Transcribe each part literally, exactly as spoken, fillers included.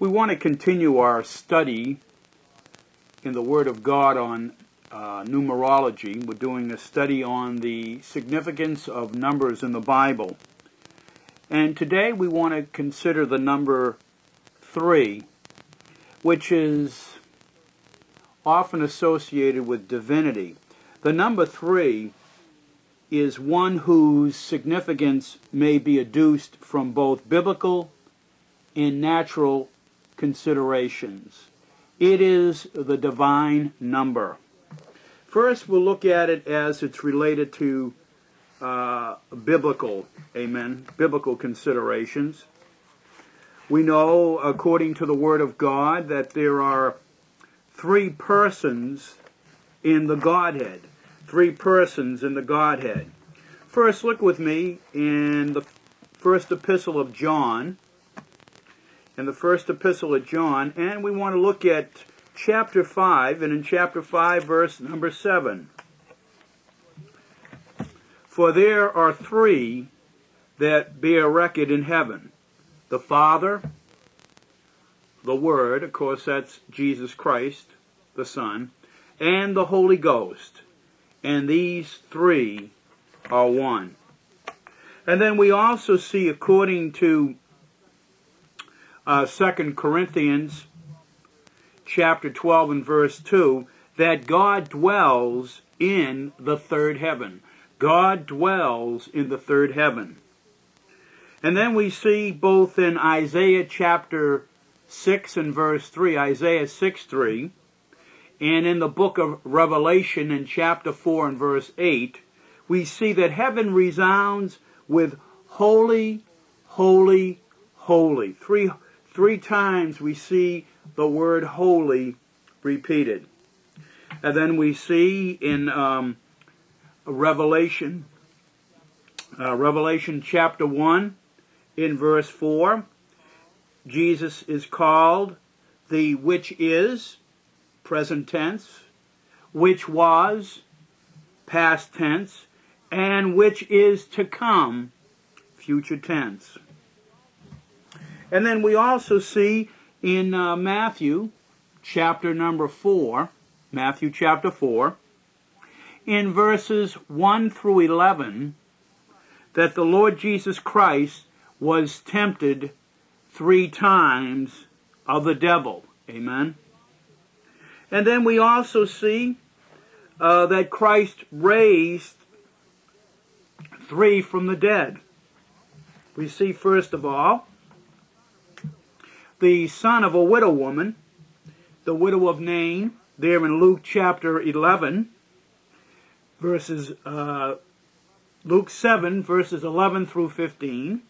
We want to continue our study in the Word of God on uh, numerology. We're doing a study on the significance of numbers in the Bible. And today we want to consider the number three, which is often associated with divinity. The number three is one whose significance may be adduced from both biblical and natural considerations. It is the divine number. First, we'll look at it as it's related to uh, biblical, amen, biblical considerations. We know, according to the Word of God, that there are three persons in the Godhead. Three persons in the Godhead. First, look with me in the first epistle of John. In the first epistle of John, and we want to look at chapter five, and in chapter five, verse number seven. For there are three that bear record in heaven: the Father, the Word, of course that's Jesus Christ, the Son, and the Holy Ghost. And these three are one. And then we also see, according to uh, Second Corinthians chapter twelve and verse two, that God dwells in the third heaven. God dwells in the third heaven. And then we see both in Isaiah chapter six and verse three, Isaiah six three, and in the book of Revelation in chapter four and verse eight, we see that heaven resounds with holy, holy, holy. Three, three times we see the word holy repeated. And then we see in um, Revelation, uh, Revelation chapter one, in verse four, Jesus is called the which is, present tense, which was, past tense, and which is to come, future tense. And then we also see in uh, Matthew chapter number four, Matthew chapter four, in verses one through eleven, that the Lord Jesus Christ was tempted three times of the devil. Amen. And then we also see uh, that Christ raised three from the dead. We see, first of all, the son of a widow woman, the widow of Nain, there in Luke chapter eleven, verses, uh, Luke seven, verses eleven through fifteen.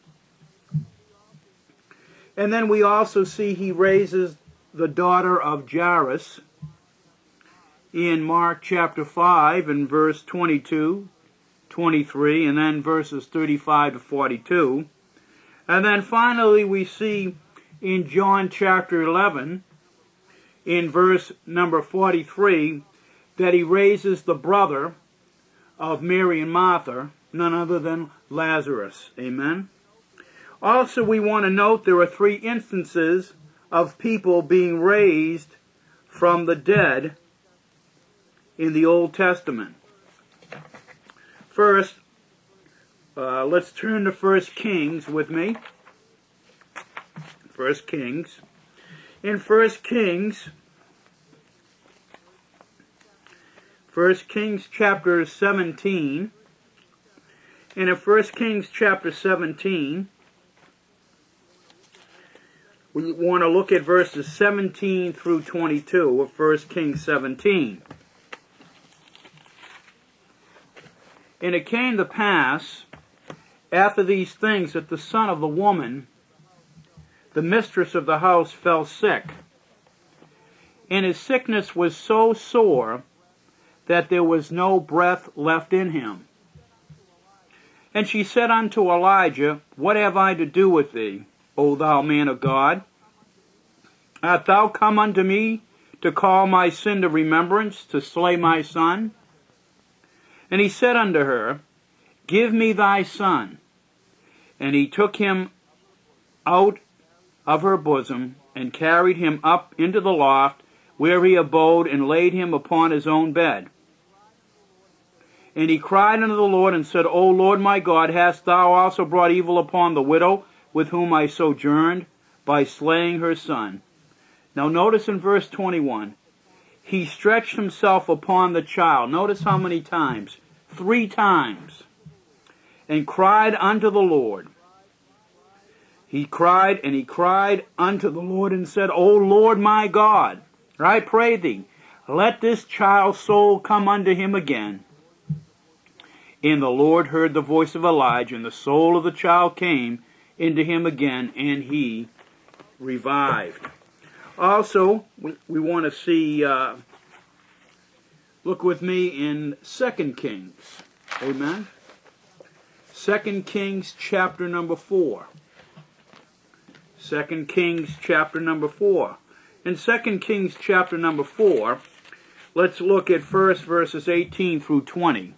And then we also see he raises the daughter of Jairus in Mark chapter five and verse twenty-two, twenty-three, and then verses thirty-five to forty-two. And then finally we see in John chapter eleven, in verse number forty-three, that he raises the brother of Mary and Martha, none other than Lazarus. Amen. Also, we want to note there are three instances of people being raised from the dead in the Old Testament. First, uh, let's turn to First Kings with me. First Kings. In First Kings, First Kings chapter seventeen, and in First Kings chapter seventeen, we want to look at verses seventeen through twenty-two of First Kings seventeen. And it came to pass, after these things, that the son of the woman, the mistress of the house, fell sick. And his sickness was so sore that there was no breath left in him. And she said unto Elijah, What have I to do with thee, O thou man of God? Art thou come unto me to call my sin to remembrance, to slay my son? And he said unto her, Give me thy son. And he took him out of her bosom and carried him up into the loft, where he abode, and laid him upon his own bed. And he cried unto the Lord, and said, O Lord my God, hast thou also brought evil upon the widow with whom I sojourned, by slaying her son? Now notice in verse twenty-one, he stretched himself upon the child. Notice how many times? Three times. And cried unto the Lord. He cried, and he cried unto the Lord, and said, O Lord my God, I pray thee, let this child's soul come unto him again. And the Lord heard the voice of Elijah, and the soul of the child came into him again, and he revived. Also, we, we want to see, uh, look with me in Second Kings. Amen. Second Kings chapter number four. Second Kings chapter number four. In Second Kings chapter number four, let's look at first verses eighteen through twenty.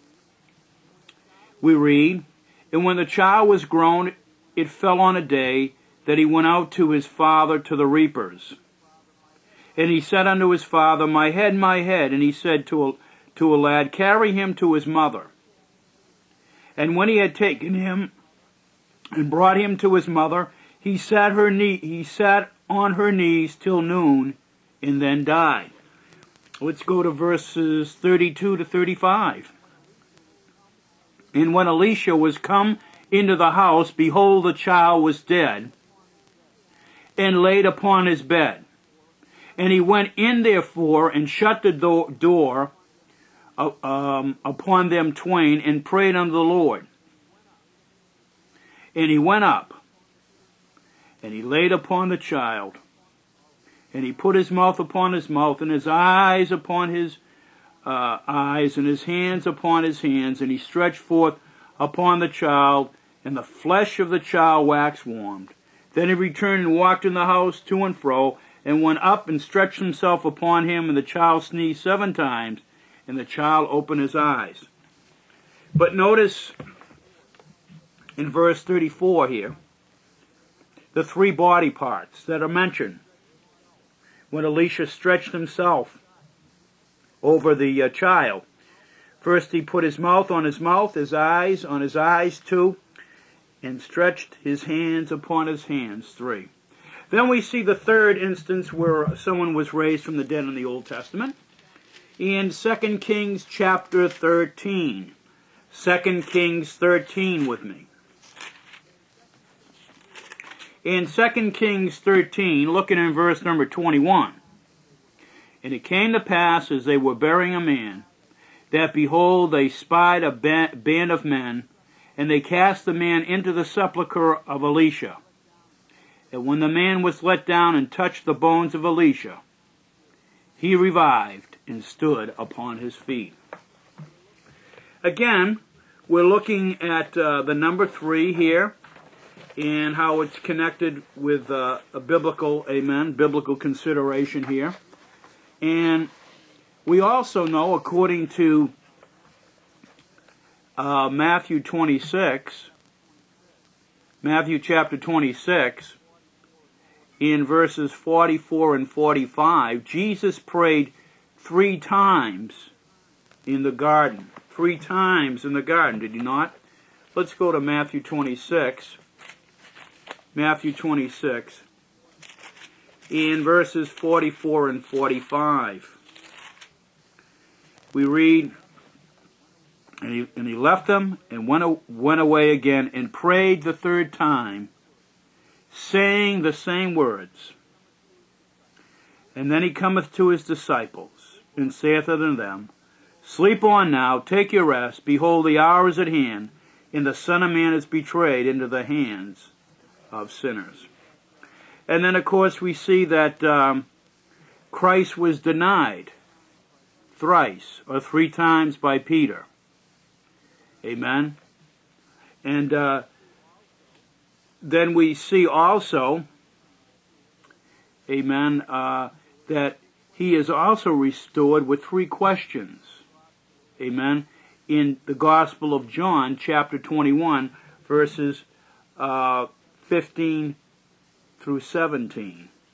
We read, And when the child was grown, it fell on a day that he went out to his father to the reapers. And he said unto his father, My head, my head. And he said to a, to a lad, Carry him to his mother. And when he had taken him and brought him to his mother, he sat her knee, he sat on her knees till noon, and then died. Let's go to verses thirty-two to thirty-five. And when Elisha was come into the house, behold, the child was dead, and laid upon his bed. And he went in therefore, and shut the do- door uh, um, upon them twain, and prayed unto the Lord. And he went up, and he laid upon the child, and he put his mouth upon his mouth, and his eyes upon his uh, eyes, and his hands upon his hands, and he stretched forth upon the child, and the flesh of the child waxed warmed. Then he returned and walked in the house to and fro, and went up and stretched himself upon him, and the child sneezed seven times, and the child opened his eyes. But notice in verse thirty-four here, the three body parts that are mentioned when Elisha stretched himself over the uh, child. First he put his mouth on his mouth, his eyes on his eyes, two, and stretched his hands upon his hands, three. Then we see the third instance where someone was raised from the dead in the Old Testament. In Second Kings chapter thirteen. Second Kings thirteen with me. In Second Kings thirteen, looking in verse number twenty-one. And it came to pass, as they were burying a man, that behold, they spied a band of men, and they cast the man into the sepulchre of Elisha. And when the man was let down and touched the bones of Elisha, he revived and stood upon his feet. Again, we're looking at uh, the number three here, and how it's connected with uh, a biblical, amen, biblical consideration here. And we also know, according to uh, Matthew twenty-six, Matthew chapter twenty-six, in verses forty-four and forty-five, Jesus prayed three times in the garden. Three times in the garden, did he not? Let's go to Matthew twenty-six. Matthew twenty-six, in verses forty-four and forty-five. We read, and he, and he left them and went, went away again and prayed the third time, saying the same words. And then he cometh to his disciples, and saith unto them, Sleep on now, take your rest. Behold, the hour is at hand, and the Son of Man is betrayed into the hands of sinners. And then, of course, we see that um, Christ was denied thrice, or three times, by Peter. Amen. And uh, then we see also, amen, uh, that he is also restored with three questions. Amen. In the Gospel of John, chapter twenty-one, verses uh, fifteen through seventeen.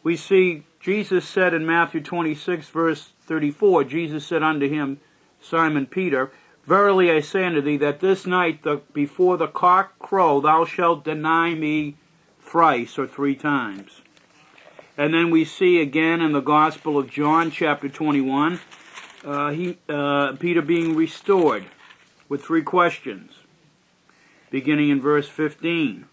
we see Jesus said in Matthew twenty-six, verse thirty-four, Jesus said unto him, Simon Peter, verily I say unto thee, that this night the, before the cock crow, thou shalt deny me thrice, or three times. And then we see again in the Gospel of John, chapter twenty-one, uh, he, uh, Peter being restored with three questions, beginning in verse fifteen.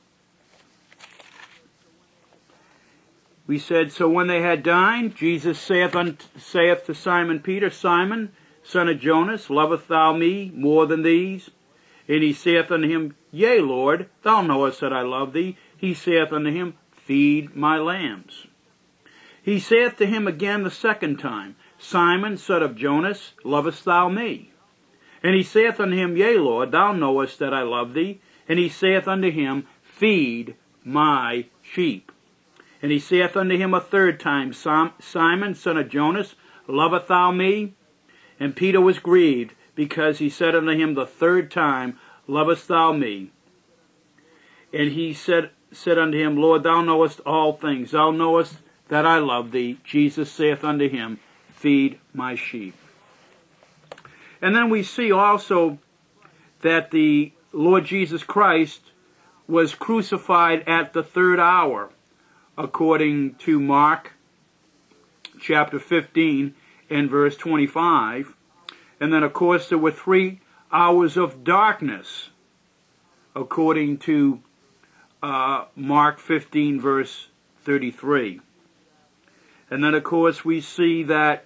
We said, So when they had dined, Jesus saith, unto, saith to Simon Peter, Simon, son of Jonas, lovest thou me more than these? And he saith unto him, Yea, Lord, thou knowest that I love thee. He saith unto him, Feed my lambs. He saith to him again the second time, Simon, son of Jonas, lovest thou me? And he saith unto him, Yea, Lord, thou knowest that I love thee. And he saith unto him, Feed my sheep. And he saith unto him a third time, Simon, son of Jonas, lovest thou me? And Peter was grieved, because he said unto him the third time, Lovest thou me? And he said, said unto him, Lord, thou knowest all things. Thou knowest that I love thee. Jesus saith unto him, Feed my sheep. And then we see also that the Lord Jesus Christ was crucified at the third hour, according to Mark chapter fifteen and verse twenty-five. And then, of course, there were three hours of darkness, according to uh, Mark fifteen, verse thirty-three. And then, of course, we see that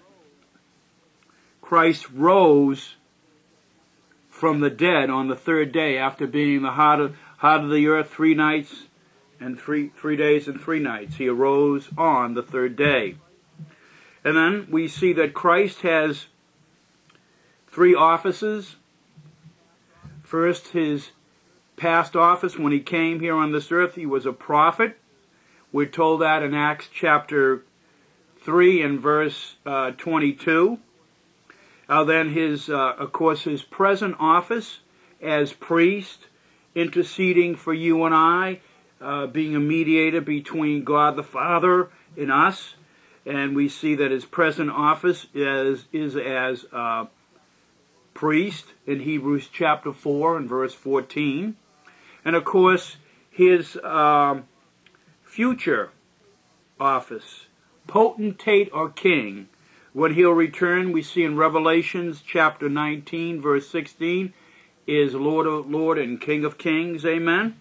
Christ rose from the dead on the third day, after being in the heart of, heart of the earth three nights and three, three days and three nights. He arose on the third day. And then we see that Christ has three offices. First, his past office when he came here on this earth, he was a prophet. We're told that in Acts chapter three and verse uh, twenty-two. Uh, then his, uh, of course, his present office as priest, interceding for you and I, uh, being a mediator between God the Father and us. And we see that his present office is, is as uh, priest in Hebrews chapter four and verse fourteen. And of course, his uh, future office, potentate or king, when he'll return, we see in Revelations chapter nineteen, verse sixteen, is Lord of Lord and King of Kings. Amen.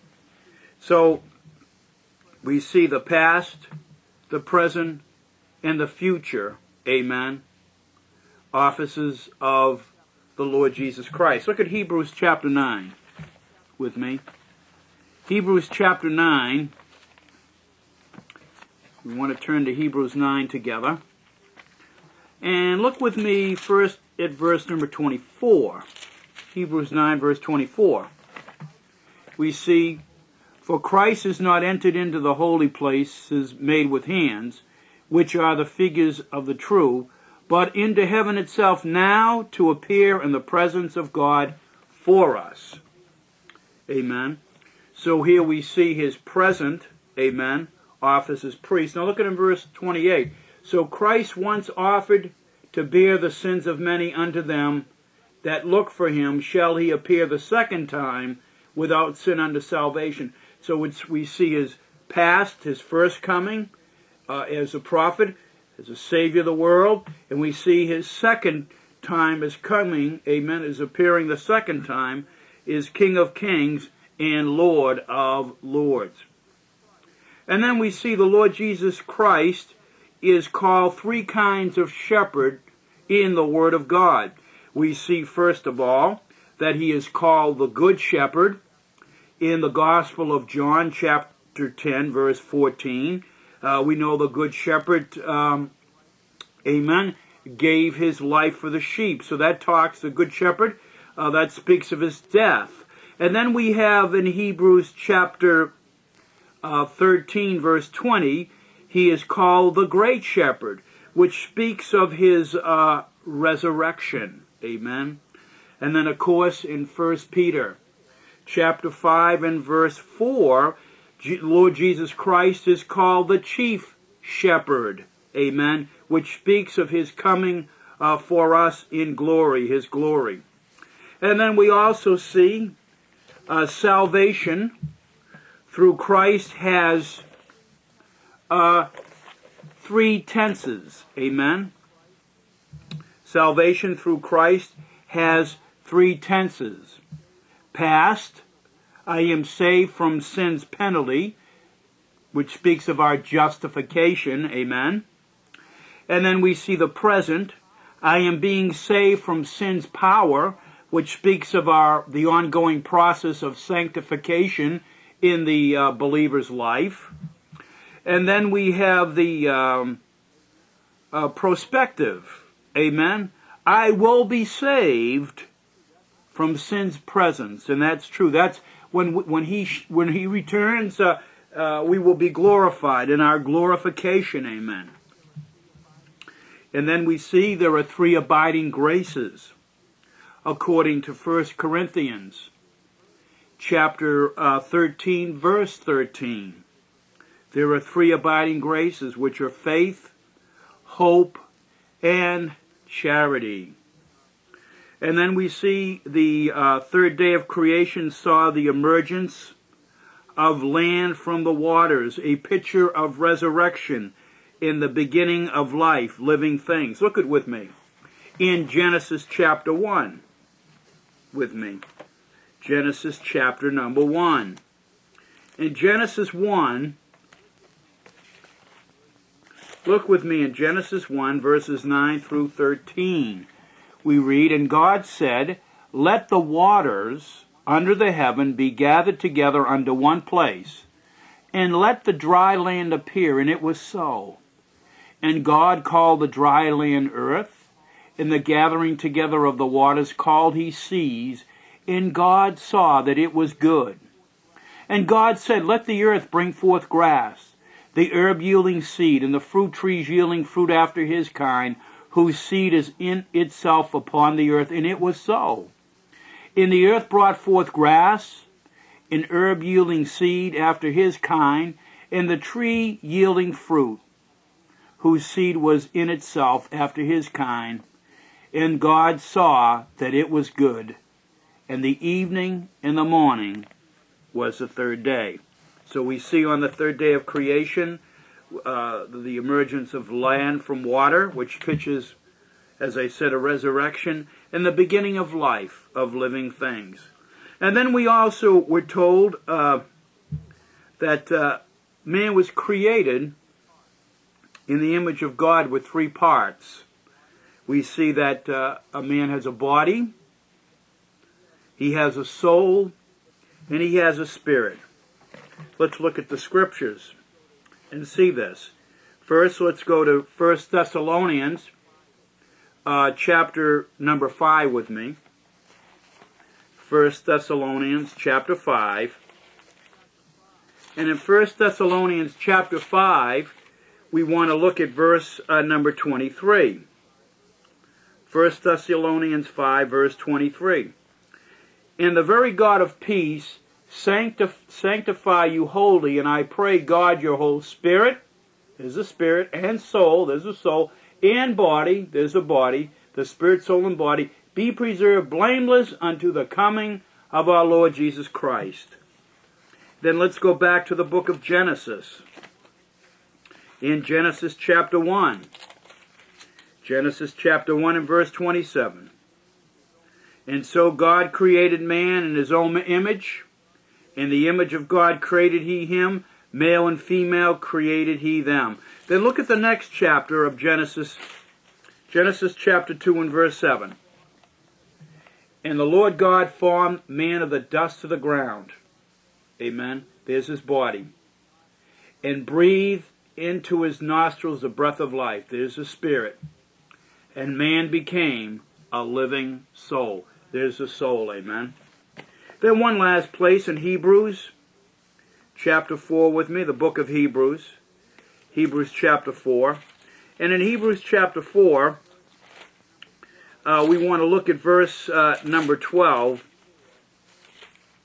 So we see the past, the present, and the future. Amen. Offices of the Lord Jesus Christ. Look at Hebrews chapter nine with me. Hebrews chapter nine. We want to turn to Hebrews nine together. And look with me first at verse number twenty-four. Hebrews nine, verse twenty-four. We see, For Christ is not entered into the holy places made with hands, which are the figures of the true, but into heaven itself now to appear in the presence of God for us. Amen. So here we see his present, amen, office as priest. Now look at in verse twenty-eight. So Christ once offered to bear the sins of many unto them that look for him, shall he appear the second time without sin unto salvation. So it's, we see his past, his first coming uh, as a prophet, as a savior of the world, and we see his second time as coming, amen, is appearing the second time, is King of Kings and Lord of Lords. And then we see the Lord Jesus Christ is called three kinds of shepherd in the Word of God. We see, first of all, that he is called the Good Shepherd in the Gospel of John, chapter ten, verse fourteen. Uh, we know the Good Shepherd, um, amen, gave his life for the sheep. So that talks, the Good Shepherd, uh, that speaks of his death. And then we have in Hebrews chapter uh, thirteen, verse twenty, he is called the Great Shepherd, which speaks of his uh, resurrection. Amen. And then, of course, in First Peter chapter five and verse four, Lord Jesus Christ is called the chief shepherd, amen, which speaks of his coming uh, for us in glory, his glory. And then we also see uh, salvation through Christ has uh, three tenses, amen. Salvation through Christ has three tenses. Past, I am saved from sin's penalty, which speaks of our justification, amen. And then we see the present, I am being saved from sin's power, which speaks of our the ongoing process of sanctification in the uh, believer's life. And then we have the um, uh, prospective, amen. I will be saved from sin's presence, and that's true. That's when when he when he returns, uh, uh, we will be glorified in our glorification, amen. And then we see there are three abiding graces, according to First Corinthians, chapter uh, thirteen, verse thirteen. There are three abiding graces, which are faith, hope, and charity. And then we see the uh, third day of creation saw the emergence of land from the waters, a picture of resurrection in the beginning of life, living things. Look at with me in Genesis chapter one. With me. Genesis chapter number one. In Genesis one, look with me in Genesis one, verses nine through thirteen. We read, and God said, let the waters under the heaven be gathered together unto one place, and let the dry land appear. And it was so. And God called the dry land earth, and the gathering together of the waters called he seas. And God saw that it was good. And God said, let the earth bring forth grass, the herb yielding seed, and the fruit trees yielding fruit after his kind, whose seed is in itself upon the earth. And it was so. And the earth brought forth grass, and herb yielding seed after his kind, and the tree yielding fruit, whose seed was in itself after his kind. And God saw that it was good. And the evening and the morning was the third day. So we see on the third day of creation uh, the emergence of land from water, which pictures, as I said, a resurrection, and the beginning of life, of living things. And then we also were told uh, that uh, man was created in the image of God with three parts. We see that uh, a man has a body, he has a soul, and he has a spirit. Let's look at the scriptures and see this. First, let's go to First Thessalonians uh, chapter number five with me. First Thessalonians chapter five. And in First Thessalonians chapter five, we want to look at verse uh, number twenty-three. First Thessalonians five, verse twenty-three. And the very God of peace sanctif- sanctify you wholly, and I pray God your whole spirit, there's a spirit, and soul, there's a soul, and body, there's a body, the spirit, soul, and body, be preserved blameless unto the coming of our Lord Jesus Christ. Then let's go back to the book of Genesis. In Genesis chapter one. Genesis chapter one and verse twenty-seven. And so God created man in his own image. In the image of God created he him. Male and female created he them. Then look at the next chapter of Genesis. Genesis chapter two and verse seven. And the Lord God formed man of the dust of the ground. Amen. There's his body. And breathed into his nostrils the breath of life. There's the spirit. And man became a living soul. There's the soul, amen. Then one last place in Hebrews, chapter four with me, the book of Hebrews. Hebrews chapter four. And in Hebrews chapter four, uh, we want to look at verse uh, number twelve.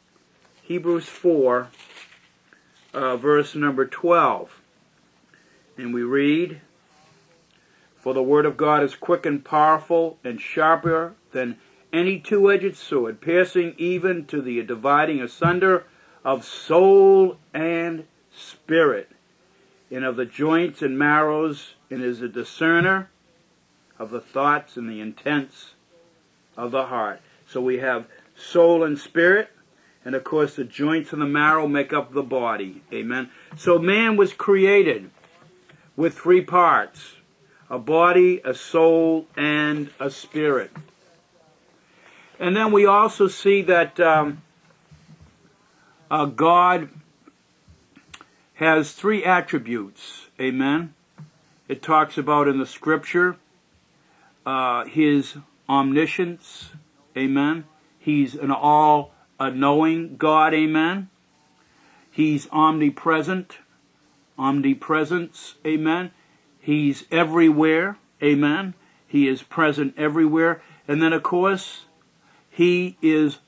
Hebrews four, uh, verse number twelve. And we read, "For the word of God is quick and powerful and sharper than any two-edged sword, piercing even to the dividing asunder of soul and spirit, and of the joints and marrows, and is a discerner of the thoughts and the intents of the heart." So we have soul and spirit, and of course the joints and the marrow make up the body. Amen. So man was created with three parts: a body, a soul, and a spirit. And then we also see that um, uh, God has three attributes. Amen. It talks about in the scripture uh, his omniscience. Amen. He's an all-knowing God. Amen. He's omnipresent. Omnipresence. Amen. He's everywhere. Amen. He is present everywhere. And then, of course, he is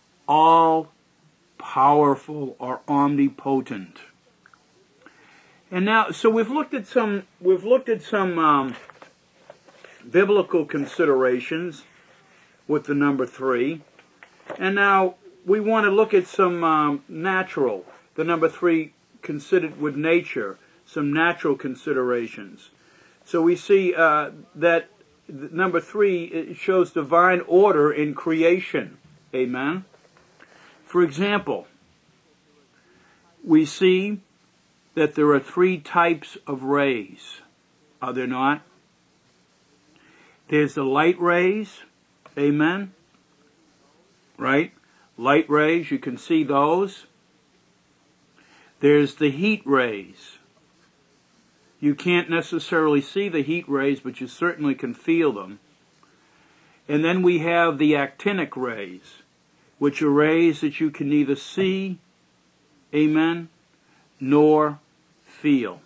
all-powerful or omnipotent. And now, so we've looked at some, we've looked at some um, biblical considerations with the number three, and now we want to look at some um, natural, the number three considered with nature, some natural considerations. So we see uh, that number three, it shows divine order in creation. Amen. For example, we see that there are three types of rays. Are there not? There's the light rays. Amen. Right? Light rays, you can see those. There's the heat rays. You can't necessarily see the heat rays, but you certainly can feel them. And then we have the actinic rays, which are rays that you can neither see, amen, nor feel.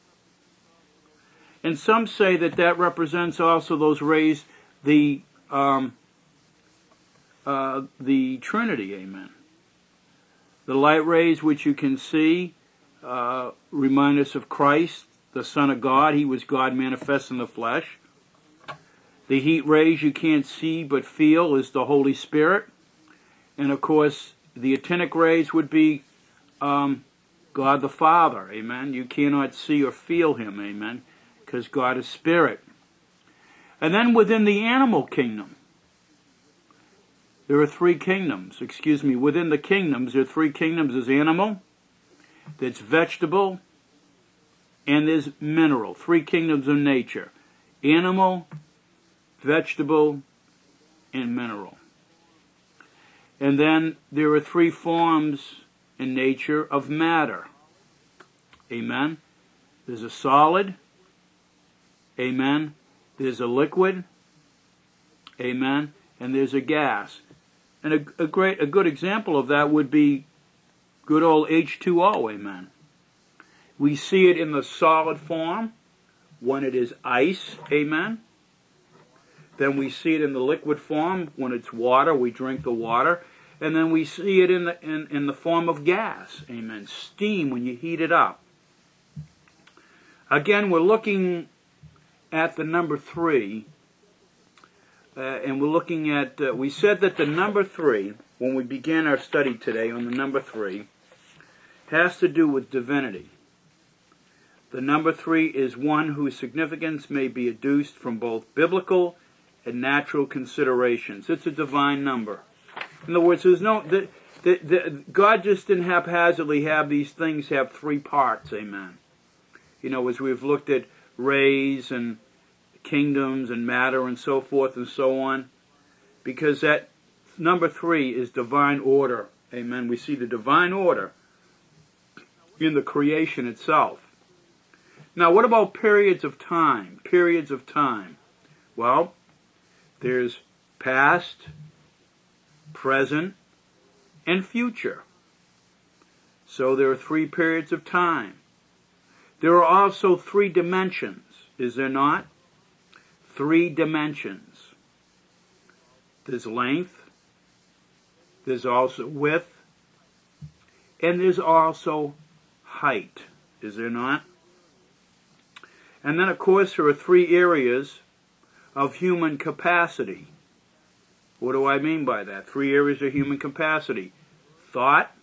And some say that that represents also those rays, the um, uh, the Trinity, amen. The light rays which you can see uh, remind us of Christ, the Son of God. He was God manifest in the flesh. The heat rays you can't see but feel is the Holy Spirit. And of course, the actinic rays would be um, God the Father, amen. You cannot see or feel him, amen, because God is spirit. And then within the animal kingdom, there are three kingdoms. Excuse me, within the kingdoms, there are three kingdoms. There's animal, there's vegetable, and there's mineral. Three kingdoms of nature. Animal, vegetable, and mineral. And then there are three forms in nature of matter. Amen. There's a solid. Amen. There's a liquid. Amen. And there's a gas. And a, a great, a good example of that would be good old H two O. Amen. We see it in the solid form when it is ice. Amen. Then we see it in the liquid form when it's water. We drink the water. And then we see it in the in, in the form of gas. Amen. Steam when you heat it up. Again, we're looking at the number three. Uh, and we're looking at, uh, we said that the number three, when we began our study today on the number three, has to do with divinity. The number three is one whose significance may be adduced from both biblical and natural considerations. It's a divine number. In other words, there's no, the, the, the, God just didn't haphazardly have these things have three parts, amen. You know, as we've looked at rays and kingdoms and matter and so forth and so on, because that number three is divine order, amen. We see the divine order in the creation itself. Now, what about periods of time? Periods of time. Well, there's past, present, and future. So there are three periods of time. There are also three dimensions, is there not? Three dimensions. There's length, there's also width, and there's also height, is there not? And then, of course, there are three areas of human capacity. What do I mean by that? Three areas of human capacity: thought,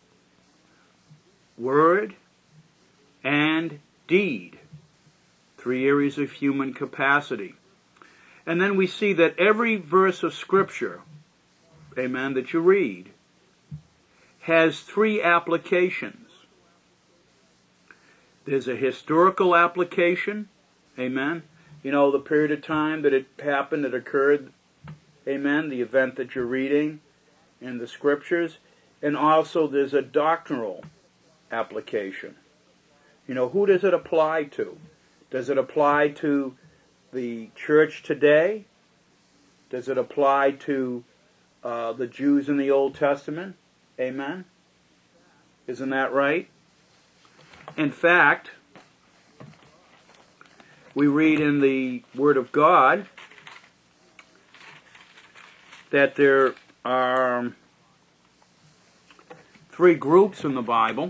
word, and deed. Three areas of human capacity. And then we see that every verse of Scripture, amen, that you read, has three applications. There's a historical application, amen. You know, the period of time that it happened, it occurred, amen, the event that you're reading in the Scriptures. And also there's a doctrinal application. You know, who does it apply to? Does it apply to the church today? Does it apply to uh, the Jews in the Old Testament? Amen? Isn't that right? In fact, we read in the Word of God that there are three groups in the Bible.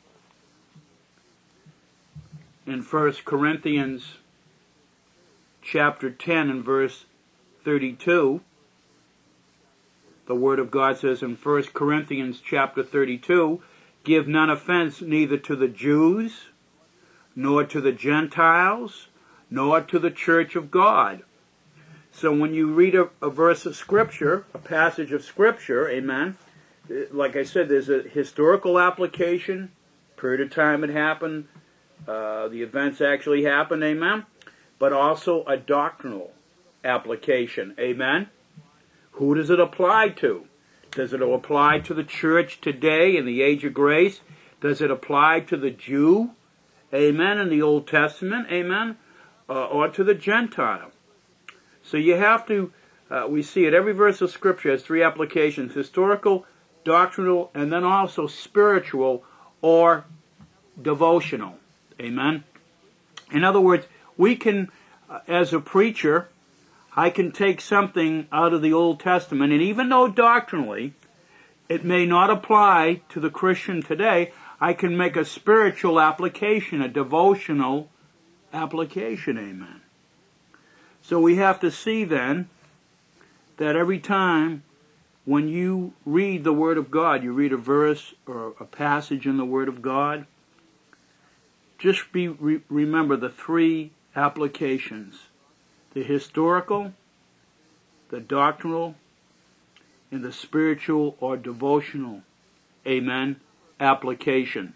In First Corinthians chapter ten and verse thirty-two, the Word of God says in First Corinthians chapter thirty-two, "Give none offense neither to the Jews, nor to the Gentiles, nor to the church of God." So when you read a, a verse of Scripture, a passage of Scripture, amen, like I said, there's a historical application, period of time it happened, uh, the events actually happened, amen, but also a doctrinal application, amen. Who does it apply to? Does it apply to the church today in the age of grace? Does it apply to the Jew, amen, in the Old Testament, amen, uh, or to the Gentile? So you have to, uh, we see it, every verse of Scripture has three applications: historical, doctrinal, and then also spiritual or devotional, amen. In other words, we can, uh, as a preacher, I can take something out of the Old Testament, and even though doctrinally it may not apply to the Christian today, I can make a spiritual application, a devotional application, amen. So we have to see then that every time when you read the Word of God, you read a verse or a passage in the Word of God, just be, re, remember the three applications: the historical, the doctrinal, and the spiritual or devotional, amen, application.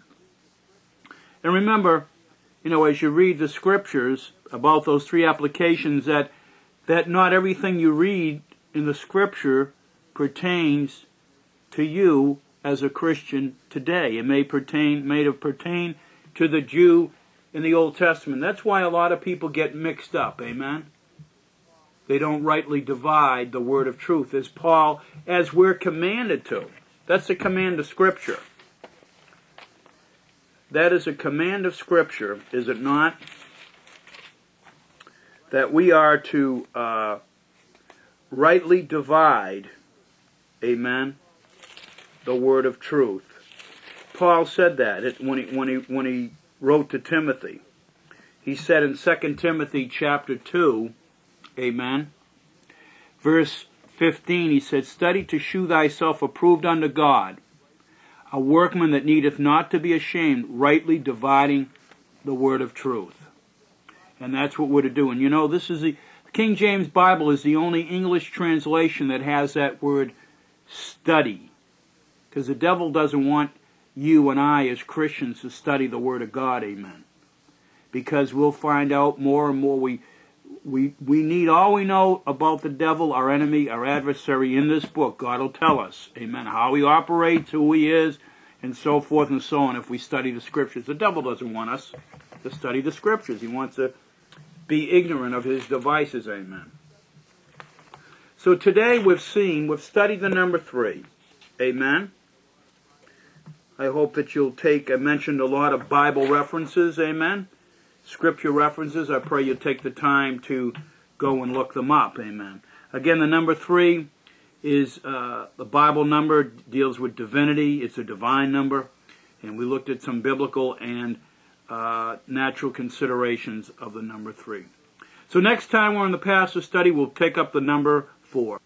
And remember, you know, as you read the Scriptures about those three applications, that that not everything you read in the Scripture pertains to you as a Christian today. It may pertain, may have pertained to the Jew in the Old Testament. That's why a lot of people get mixed up, amen. They don't rightly divide the word of truth, as Paul, as we're commanded to. That's a command of Scripture. That is a command of Scripture, is it not? That we are to uh, rightly divide, amen, the word of truth. Paul said that when he, when he, when he wrote to Timothy. He said in Second Timothy chapter two, amen, verse fifteen, he said, "Study to shew thyself approved unto God, a workman that needeth not to be ashamed, rightly dividing the word of truth." And that's what we're to do. And you know, this is the, the King James Bible is the only English translation that has that word study. Because the devil doesn't want you and I as Christians to study the Word of God, amen. Because we'll find out more and more we we we need all we know about the devil, our enemy, our adversary in this book. God will tell us, amen, how he operates, who he is, and so forth and so on if we study the Scriptures. The devil doesn't want us to study the Scriptures. He wants to be ignorant of his devices, amen. So today we've seen, we've studied the number three, amen. I hope that you'll take, I mentioned a lot of Bible references, amen. Scripture references. I pray you'll take the time to go and look them up, amen. Again, the number three is uh, the Bible number, deals with divinity. It's a divine number. And we looked at some biblical and uh, natural considerations of the number three. So next time we're in the passage study, we'll take up the number four.